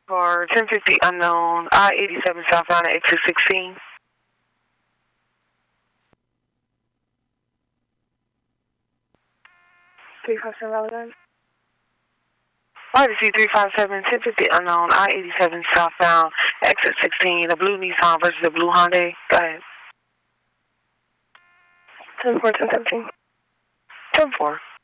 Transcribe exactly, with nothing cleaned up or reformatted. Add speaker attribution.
Speaker 1: For ten fifty unknown, I eighty-seven southbound at exit sixteen. three five seven Valentine. Odyssey three five seven, ten fifty unknown, I eighty-seven southbound, exit sixteen, a blue Nissan versus a blue Hyundai. Go ahead. ten four, ten seventeen. ten four.